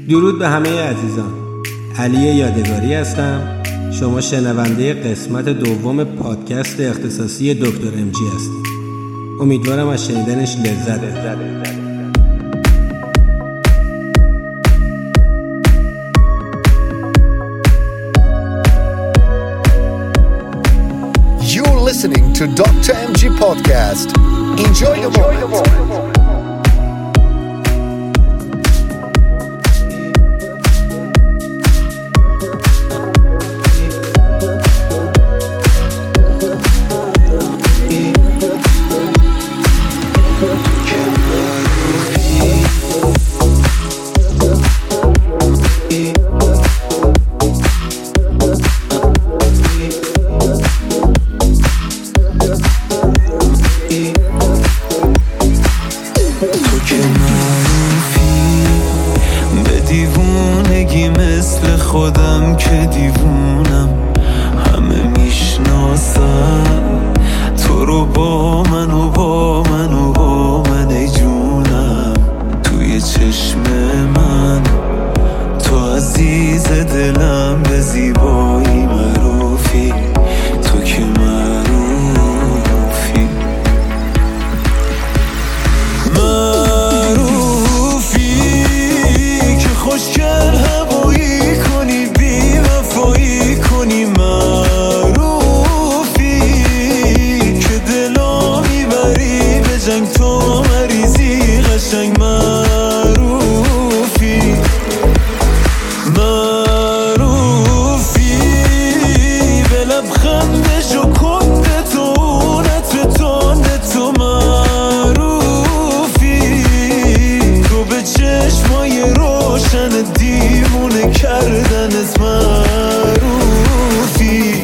درود به همه عزیزان. علی یادگاری هستم. شما شنونده قسمت دوم پادکست اختصاصی دکتر MG هستید. امیدوارم از شنیدنش لذت ببرید. You're listening to Dr. MG Podcast. Enjoy the moment. خودم که دیوونم، همه میشناسم تو رو با من و با من و با من ای جونم. توی چشم من تو عزیز دلم، به زیبایی معروفی، تو که معروفی که خوشگل هوایی کنی، معروفی که دلا میبری به جنگ، تو مریضی قشنگ، معروفی به لبخند شکند تو، نطر تند تو، معروفی تو به چشمای روشن دیوونه کردنت، معروفی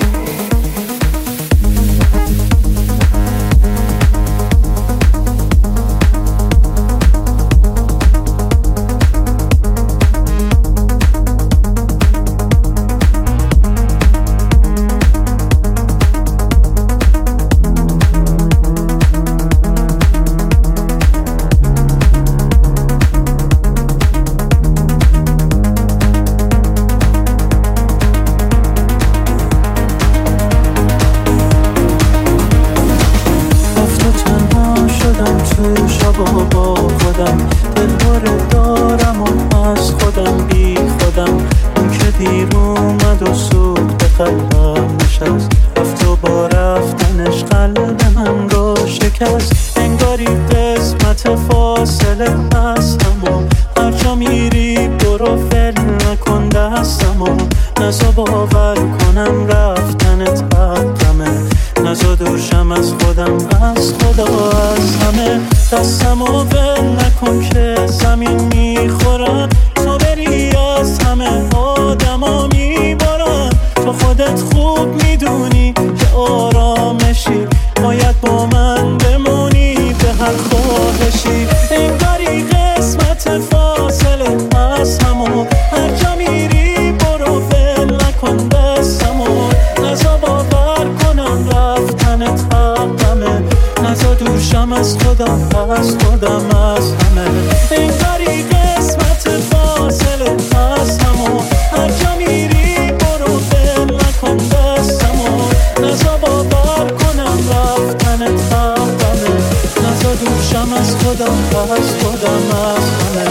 با خودم، دلباره دارم و از خودم بی خودم. اون که دیر اومد و سود به قلبم نشست، رفت و با رفتنش قلب من رو شکست. انگاری قسمت فاصله هستم و هر جا میری برو فل نکن دستم و نزا باور کنم رفتنت حقمه، نزا دوشم از خودم، از خدا، از همه. دستم و ول نکن که زمین میخورم، تو بری از همه آدم ها میبارم. تو خودت خوب میدونی که آرامشی، باید با من بمونی به هر خواهشی. انگاری قسمت فاصله از همون، هر جا میری برو ول نکن دستم و نزا باور کنم رفتنت حقمه، نزا دوشم از خودم، از خودم، از همه. انگاری قسمت فاصله از همون، هر جا میری برو ول نکن دستم و نزا باور کنم رفتنت حقمه، نزا دوشم از خودم، از خودم، از همه.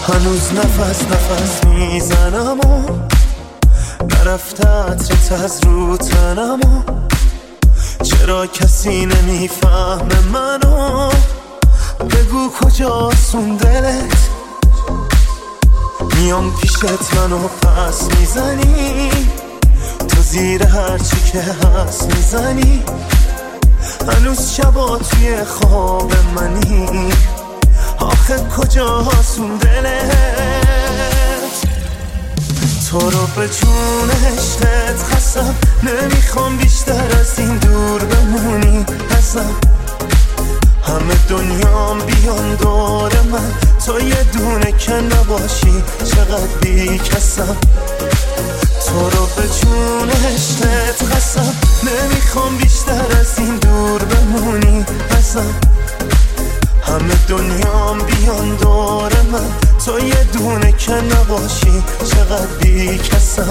هنوز نفس میزنم و نرفته عطرت از رو تنم و چرا کسی نمیفهمه منو؟ بگو کجاست اون دلت؟ میام پیشت منو پس میزنی، تو زیر هرچی که هست میزنی. هنوز شبا توی خواب منی، آخه کجاست اون دلت؟ تو رو به جون عشقت خستم، نمیخوام بیشتر از این دور بمونی ازم. همه دنیام بیان دور من، تو یه دونه که نباشی چقدر بیکسم. تو رو به جون عشقت خستم، نمیخوام بیشتر از این دور بمونی ازم. همه دنیام بیان دور من، تو یه دونه که نباشی چقدر بیکسم.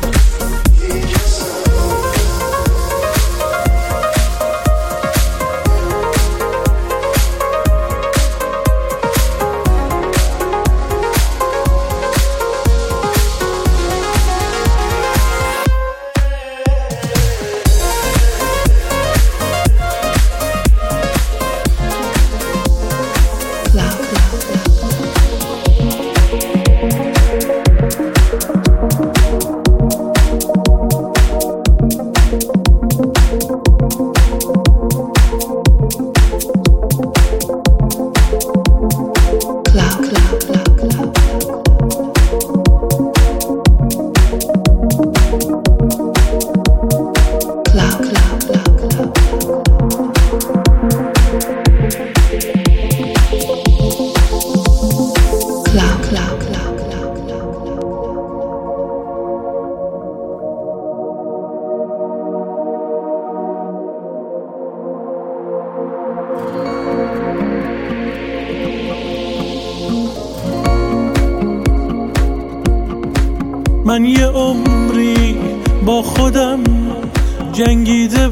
من یه عمری با خودم جنگیده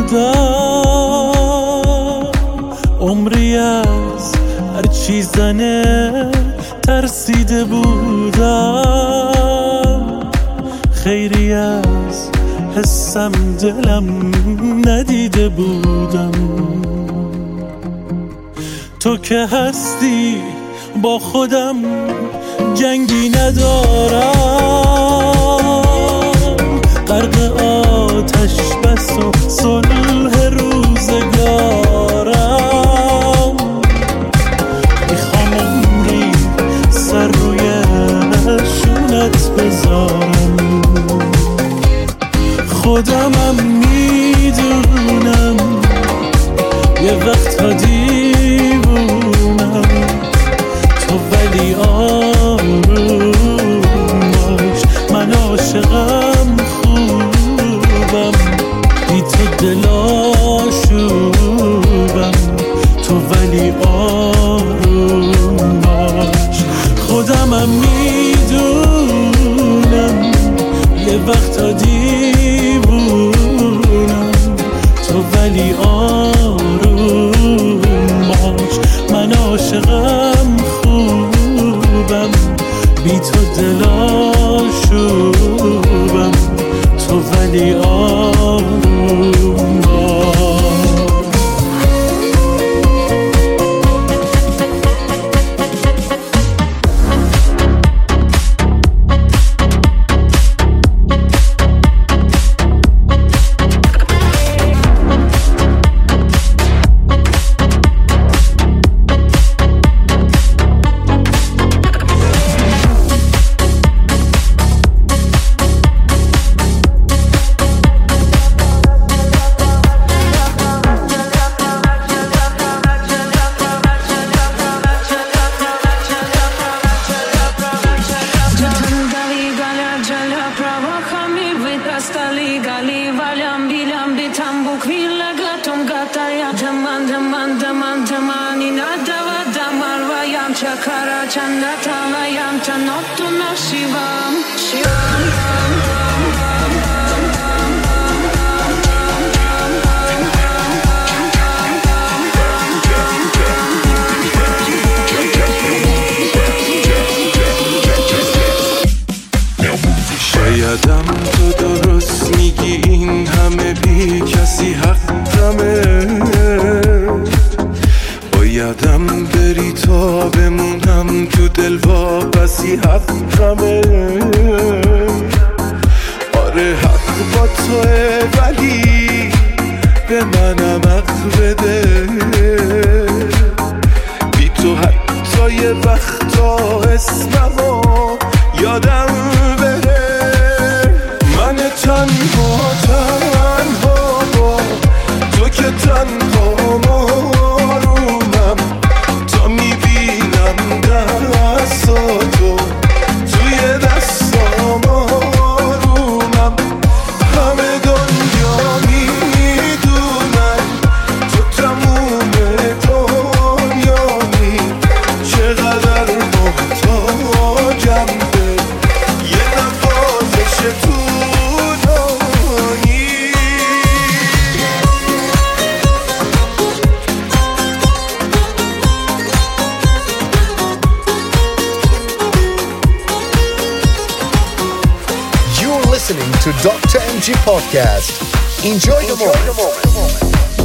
بودم، عمری از هر چی زنه ترسیده بودم. خیری از حسم دلم ندیده بودم. تو که هستی با خودم جنگی ندارم، غرق آتش بس و صلح روزگارم. میخوام عمری سر روی شونت بذارم، خودمم میدونم یه وقتا دیوونم. تو ولی آروم باش، من عاشقم خوبم، بی تو دلاشوبم. تو ولی آروم باش، خودمم میدونم یه وقتا دیوونم. تو ولی آروم باش، من عاشقم خوبم، بی تو دلاشوبم. تو ولی آروم باش. تا بمونم تو دل واپسی حقمه. آره حق با توه ولی به منم حق بده. بی تو حتی یه وقتا اسممو یادم بره. من تنها با تو که تنها مارونم. تا میبینم دستاتو توی دستام آرومم. همه دنیا میدونن تو تموم دنیایی. چقدر محتاجم به یه نفازش طولانی. You're listening to Dr. MG Podcast. Enjoy the moment.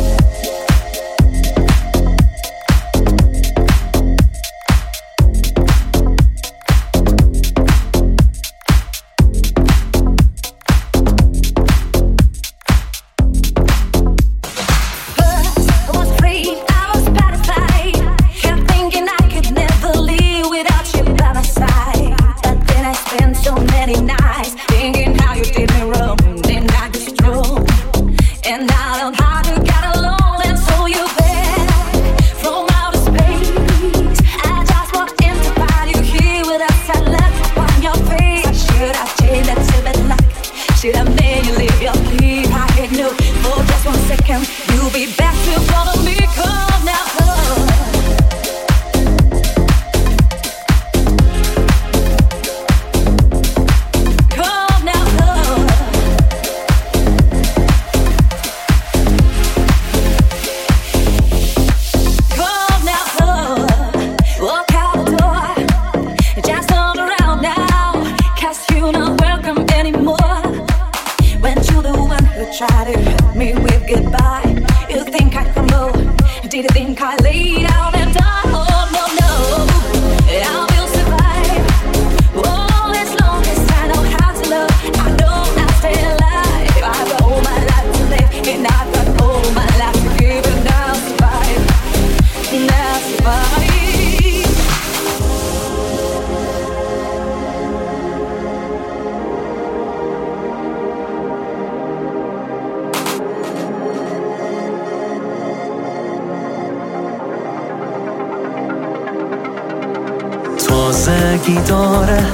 تازگی داره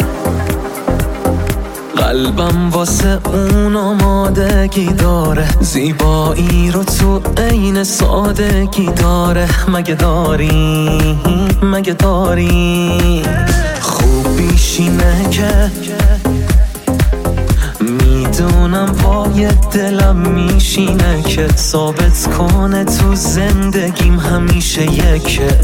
قلبم واسه اون آمادگی داره. زیبایی رو تو عین سادگی داره. مگه داری خوبیش اینه که میدونم پای دلم میشینه که ثابت کنه تو زندگیم همیشه یکه.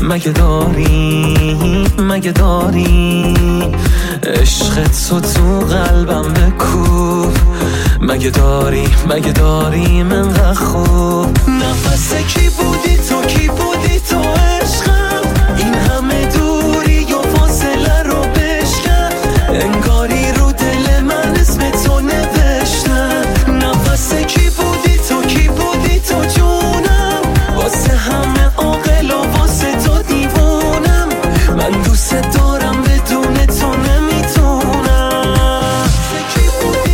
مگه داری عشق تو قلبم بکوب. مگه داری من خوب. نفس کی بودی تو عشقم. این همه دوری و فاصله رو بشکن. انگاری رو دل من اسم تو نوشتم. نفس کی بودی تو جونم. واسه همه عاقل و واسه تو دیوونم. من دوست دارم بدون تو نمیتونم. کی بودی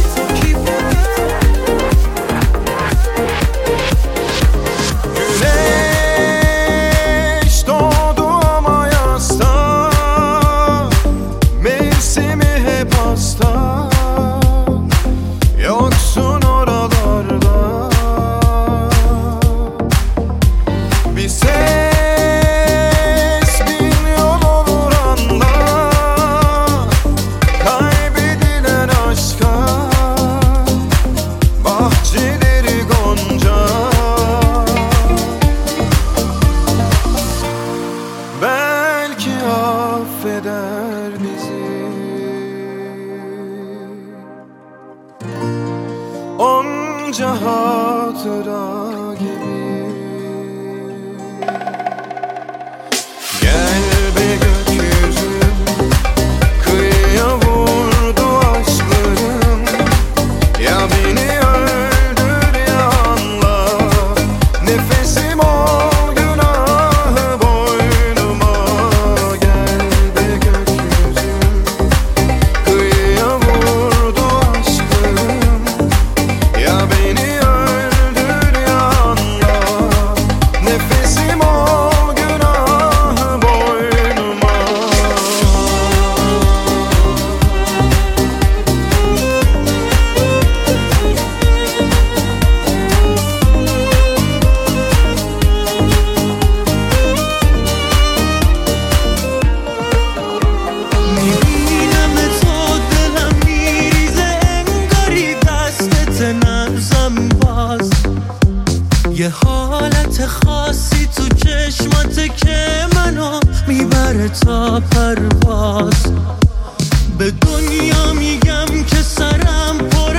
سر تا پرواز به دنیا میگم که سرم پر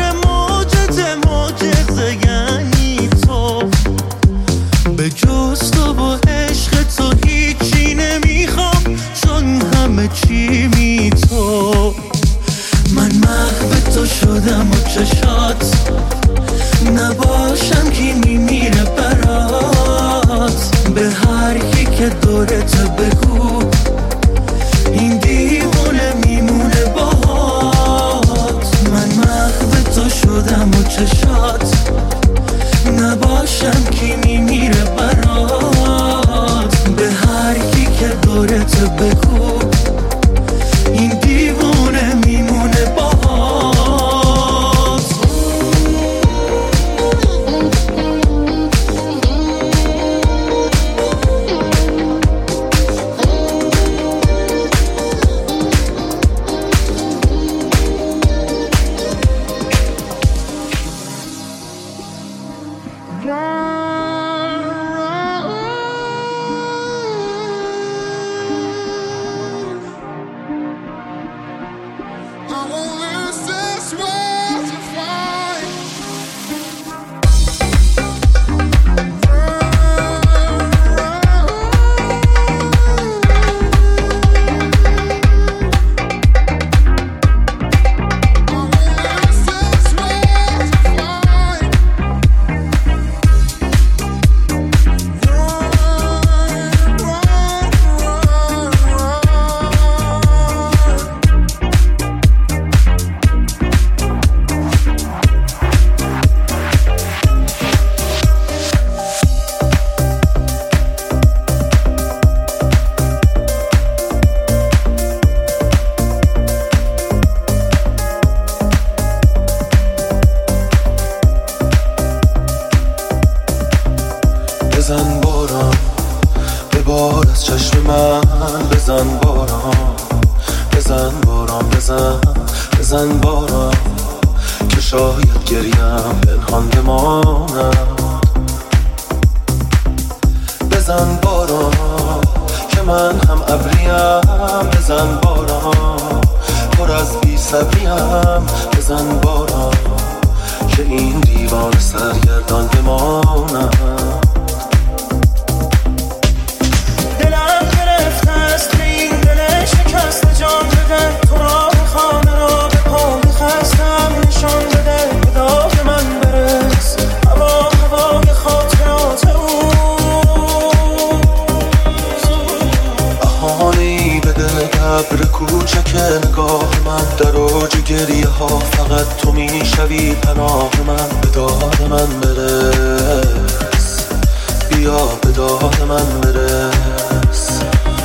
معجزه یعنی تو به جز تو و عشق تو هیچی نمیخوام چون همه چی می تو من محو تو شدم و چشات نباشم کی میمیره برات به هر کی که دورت بگو این دیوونه میمونه باهات من محو تو شدم و چشات نباشم کی میمیره برات به هر کی که دورت بگو این دیوونه میمونه باهات بزن باران ببار از چشم من بزن باران بزن باران بزن باران که شاید گریم پنهان بماند بزن باران که من هم ابریم بزن باران پر از بی صبریم بزن باران که این دیوان سرگردان بماند جان بده تو راه خانه را به پا میخستم نشان بده به داغ من برس هوای خاطرات احانی بده قبر کوچک نگاه من در اوج گریه ها فقط تو میشوی پناه من به داد من برس بیا به داد من برس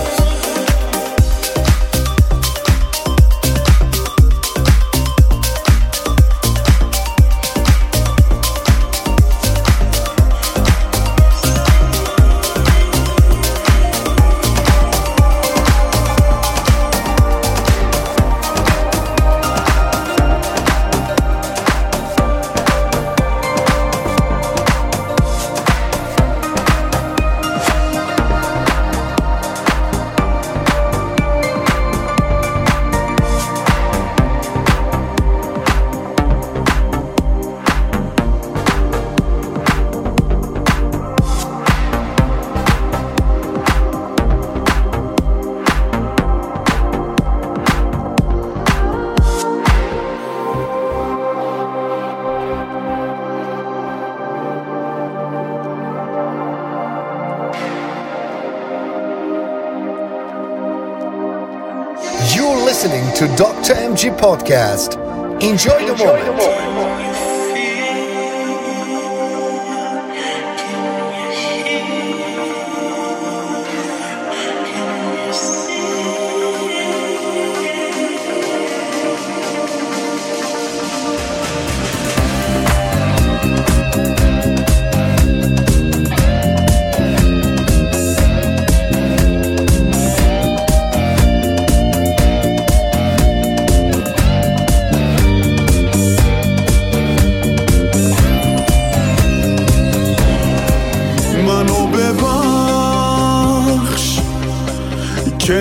You're listening to Dr. MG Podcast. Enjoy the moment.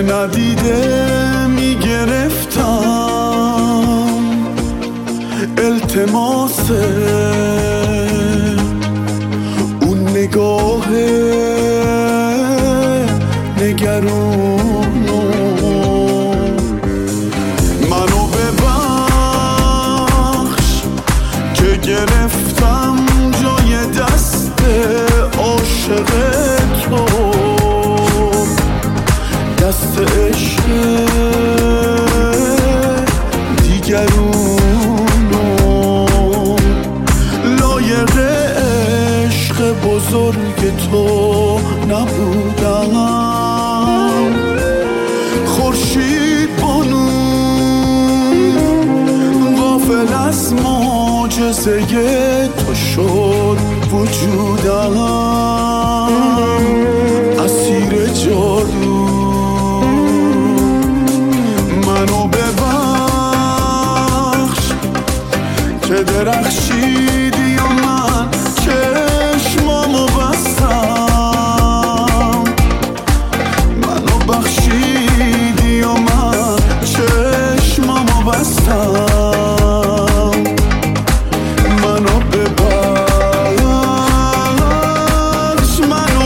که ندیده میگرفتم التماس اون نگاه نگرونو منو ببخش که گرفتم جای دست عاشق تو دست عشق دیگرونو لایق عشق بزرگ تو نبودم خورشید بانو غافل از معجزه تو شد وجودم اسیر جادو منو ببخش که درخشیدی و من چشمامو بستم منو بخشیدی و من چشمامو بستم منو ببخش منو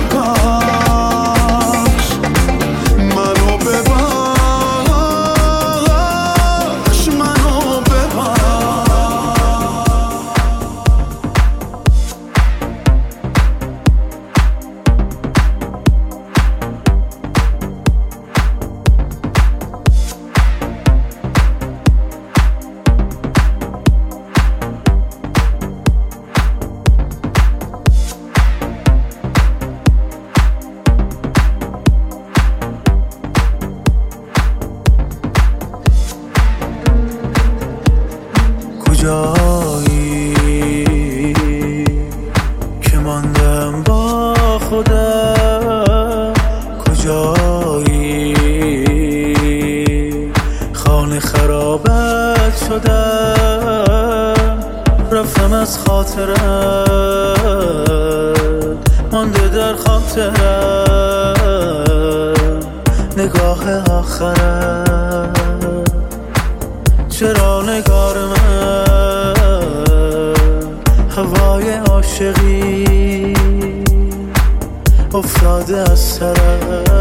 ببخش منو ببخش منو ببخش کجایی که ماندم با خودم کجایی خانه خرابت شدم رفتم از خاطرت مانده در خاطرم نگاه آخرت چرا نگار من هوای عاشقی افتاده از سرم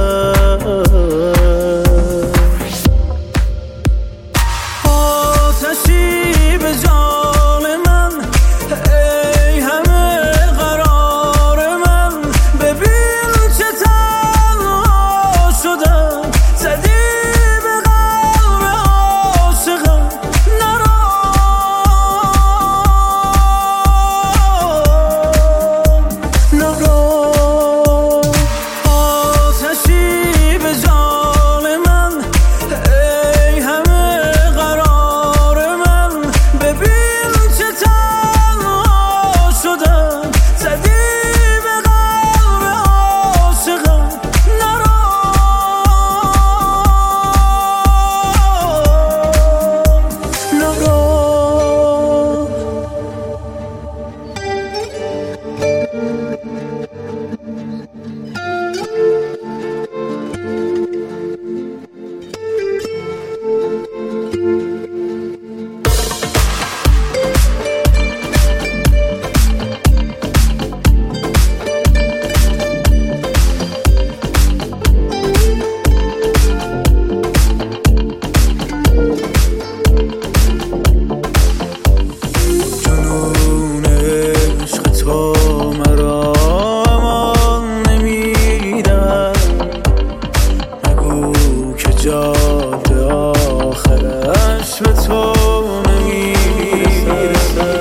آتشی به جان من ای همه قرار من ببین چه تنها شدم زدی به قلب عاشقم نرو آتشی به جان من ای همه قرار من ببین چه تنها شدم زدی به قلب عاشقم نرو جنون عشق تو مرا امان نمیدن مگو که جاده آخرش به تو نمیرسه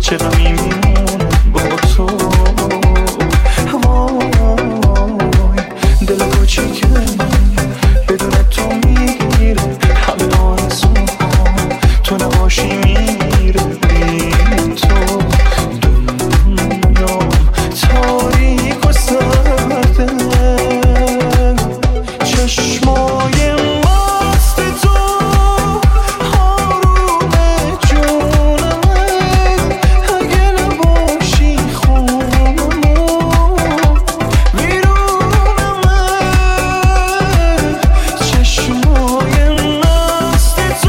چرا میمونه با تو. وای دل کوچیکه بدون تو میگیره همه آرزوها، تو نباشی میره بی تو. دنیام تاریک و سرده، چشمای مست تو آروم جونمه. اگه نباشی خونمو بیرونمه. چشمای مست تو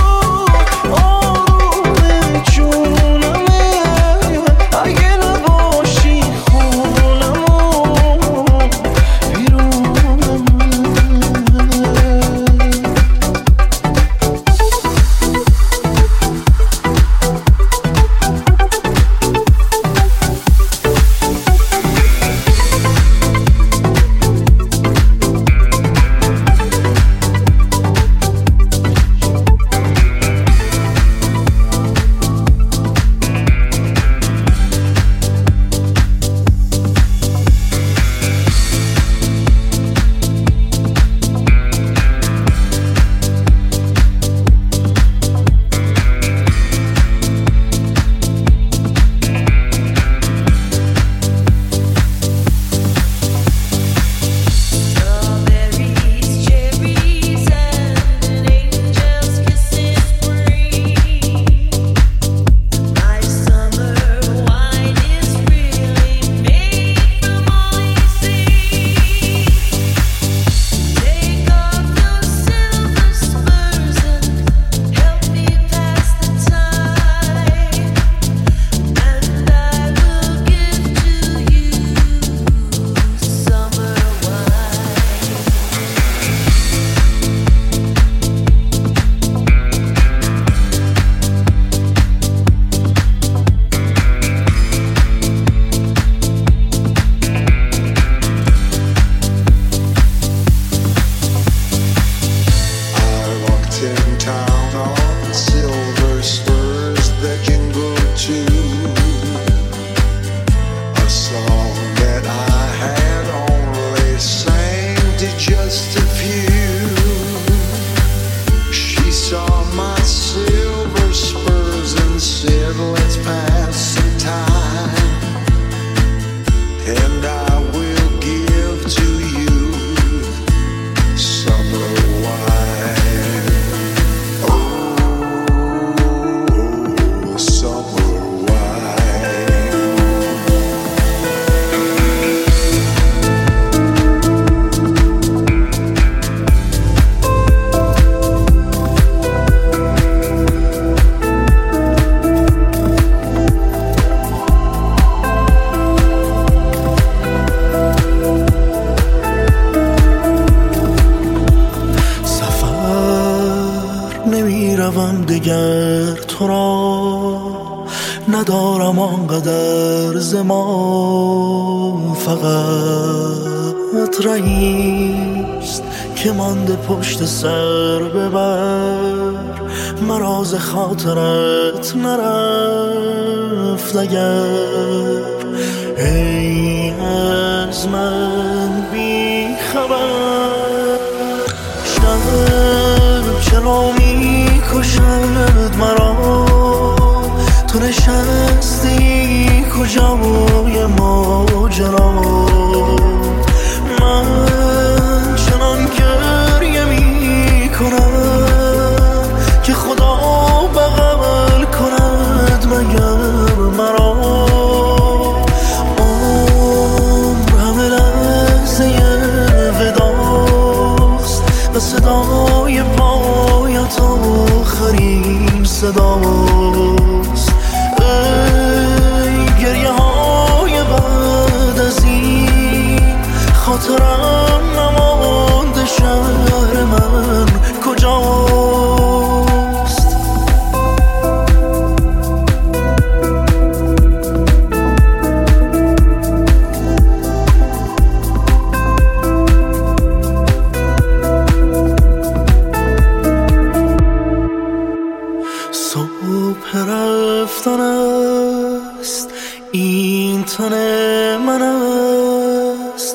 آروم جونمه. اگه نباشی خونمو بیرونمه. نمیروم دیگر تو را، ندارم آنقدر زمان. فقط رهیست که مانده پشت سر ببر، مراز خاطرت نرفت اگر. ای از من بی خبر، شب چرا می کشد مرا؟ تو نشستی کجای ماجرا؟ من چنان گریه می کنم که خدا بغل کند مگر مرا. عمر همه لحظه وداست و صدای پایت آخرین صداست. ای گریه های بعد از این، خاطرم نمانده شهر من کجاست؟ صبح گرفتن است، این تن من است.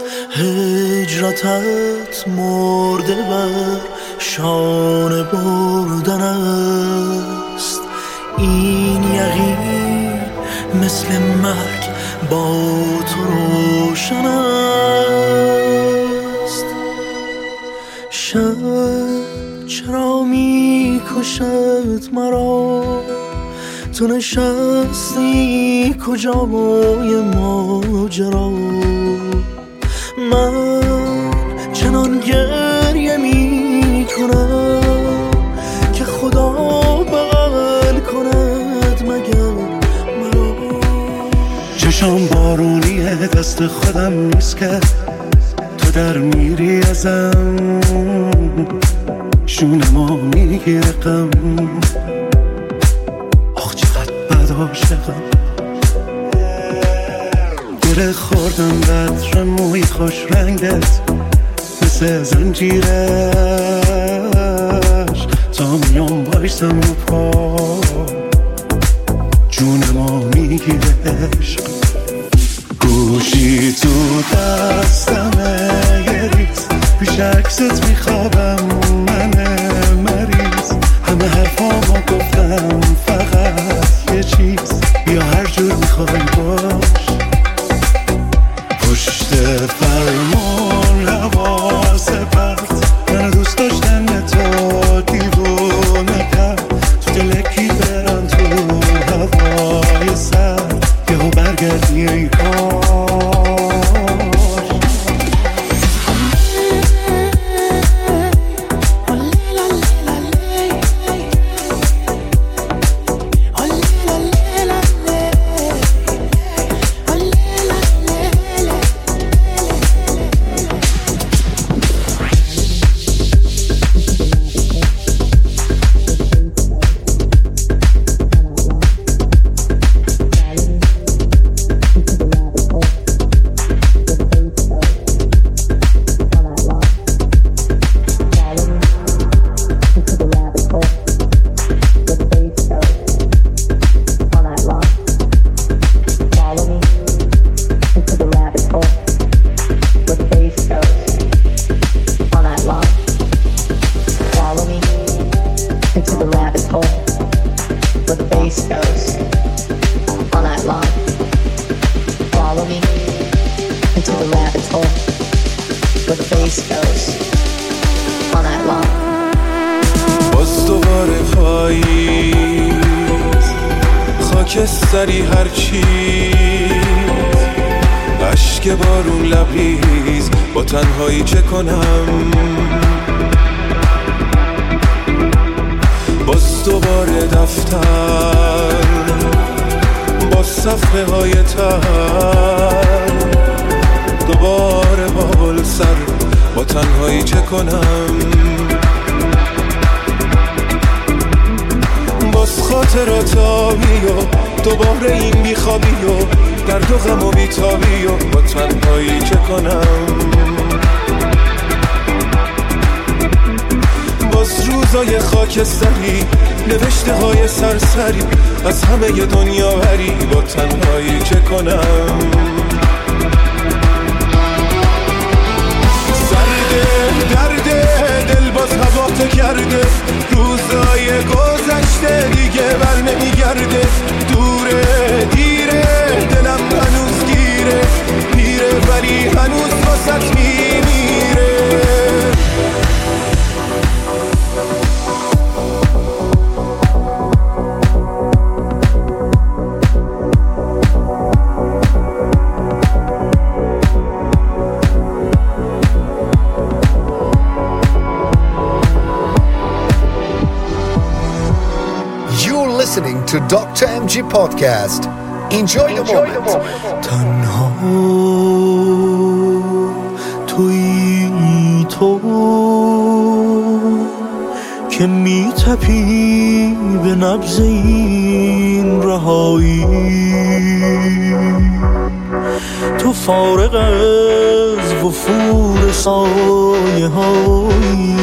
هجرتت مرده بر شانه بردن است. این یقین مثل مرگ با تو روشن است. شب چرا می کشد مرا، تو نشستی کجای ماجرا. من چنان گریه می کنم که خدا بغل کند مگر مرا. چشام بارونیه دست خودم نیست که تو در میری ازم، شونمو میگیره غم. آخ چقدر بد عاشقم، گره خوردم بطر موی خوش رنگت مثل زنجیرش. تا میام بایستم رو پا جونمو میگیره عشق. گوشی تو دستمه یه ریز، پیش عکست میخوابم من مریض. همه حرفامو گفتم فقط یه چیز، یا هر جور میخوای باش. پشت فرمون حواس پرت، من دوست داشتن تو دیوونه کرد. تو دلکی برن تو هوای سر، یهو برگردی ای کار. باز دوباره پاییز، خاکستری هر چیز، اشک بارون لبریز، با تنهایی چه کنم. باز دوباره دفتر با صفحه های تر، دوباره بابل سر، با تنهایی چه کنم. باز خاطراتایی و دوباره این بیخوابی و درد و غم و بیتابی و با تنهایی چه کنم. باز روزای خاکستری، نوشته های سرسری، از همه ی دنیا بری، با تنهایی چه کنم. درده دل باز هوا کرده، روزای گذشته دیگه بر نمیگرده. دوره دیره دلم هنوز گیره، میره ولی هنوز واسط میمیره. Listening to Dr. MG Podcast. Enjoy the moment. تنها تویی تو که میتپی به نبض این رهایی. تو فارغ از وفور سایه هایی،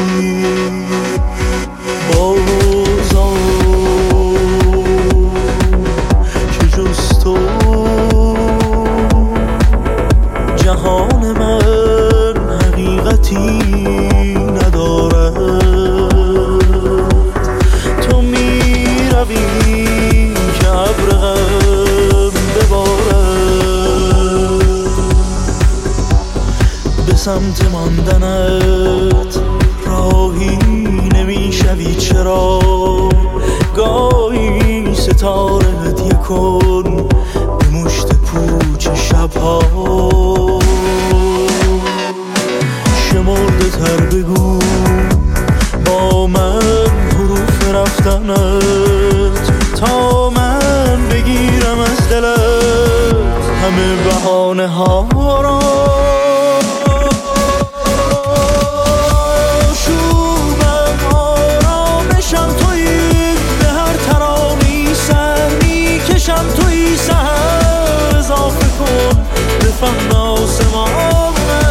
سمت ماندنت راهی نمیشوی، چرا گاهی ستاره هدیه کن به مشت پوچ شبها. شمرده تر بگو با من حروف رفتنت تا من بگیرم از دلت همه بهانه ها را. شوبم آرامشم تویی، به هر ترانی سر میکشم تویی. سهر اضافه کن به فهم آسمانه.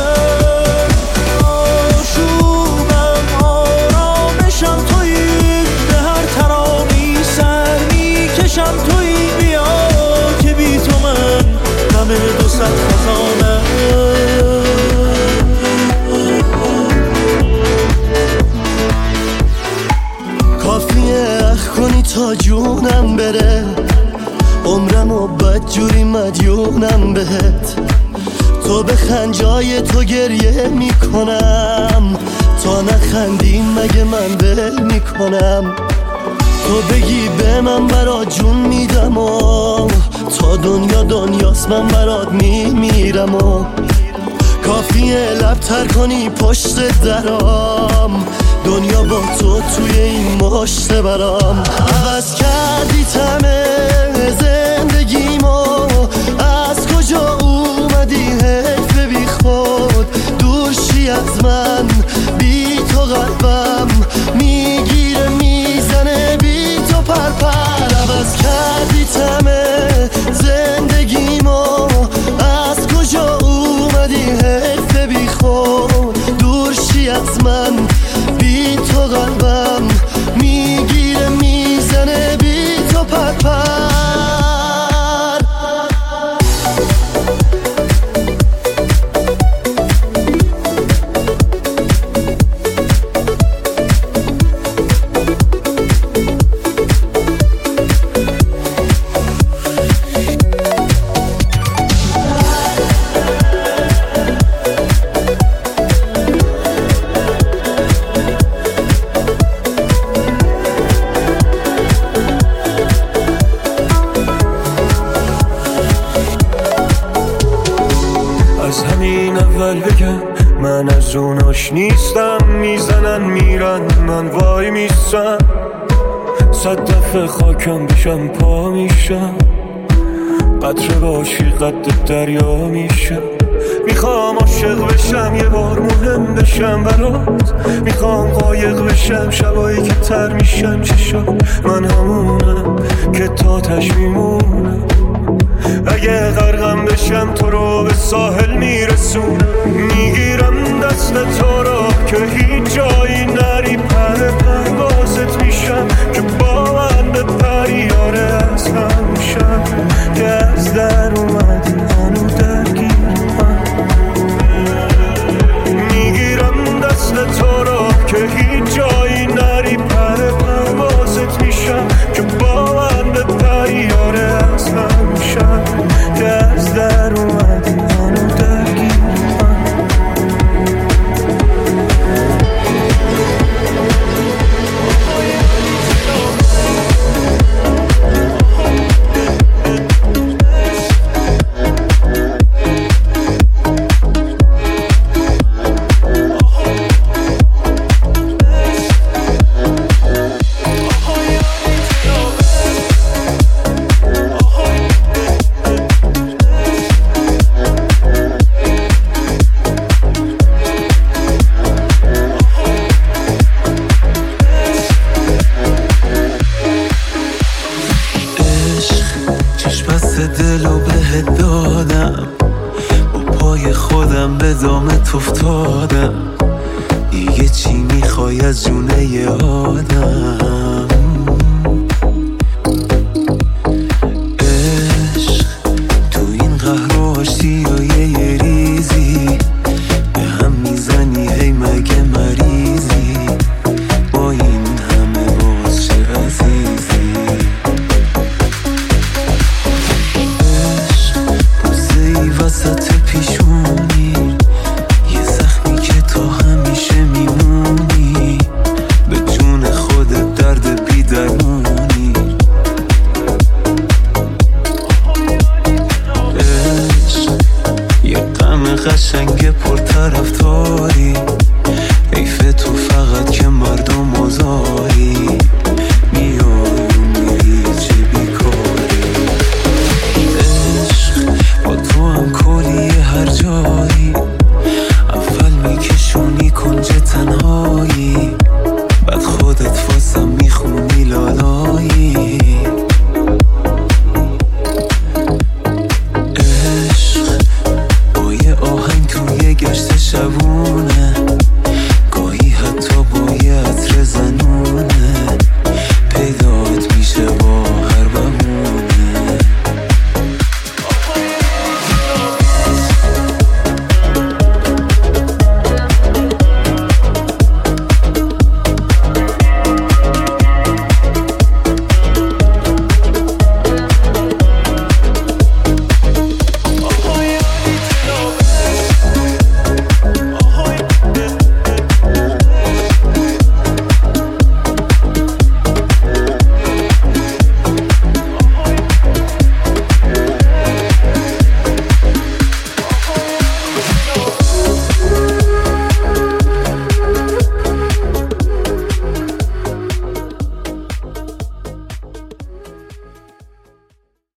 شوبم آرامشم تویی، به هر ترانی سر میکشم تویی. بیا که بی تو من غم 200 خزانه. کافیه اخ کنی تا جونم بره، عمرمو بدجوری مدیونم بهت. تو بخند جای تو گریه میکنم، تا نخندی مگه من ول میکنم. تو بگی به من برات جون میدم و تا دنیا دنیاست من برات میمیرم. و کافیه لبتر کنی پشت درام، دنیا با تو توی این مشت برام. عوض کردی تمه زندگیمو، از کجا اومدی حیف بی خود. دور شی از من، بی تو قلبم میگیره میزنه، بی تو پرپر. عوض کردی تمه زندگیمو، از کجا اومدی حیف بی خود. دور شی از من، بی تو قلبم میگیره میزنه، بی تو پرپر. من از اوناش نیستم، میزنن میرن من وای میستم. 100 دفعه خاکم بشم پا میشم، قطره باشی قد دریا میشم. میخوام عاشق بشم یه بار مهم بشم برات، میخوام قایق بشم شبایی که تر میشم چشام. من همونم که تا تش میمونم، اگه غرقم بشم تو رو به ساحل میرسونم. میگیرم دست تو رو که هیچ جایی نری، پر پروازت میشم که با من به پریاره از هم شم. که از در اومدی هنو درگیرم، میگیرم دست تو رو که هیچ جایی نری، پر پروازت میشم که با من به پریاره از هم شم. که از در اومدی هنو درگیرم. دلو بهت دادم، با پای خودم به دامت افتادم. دیگه چی میخوای از جون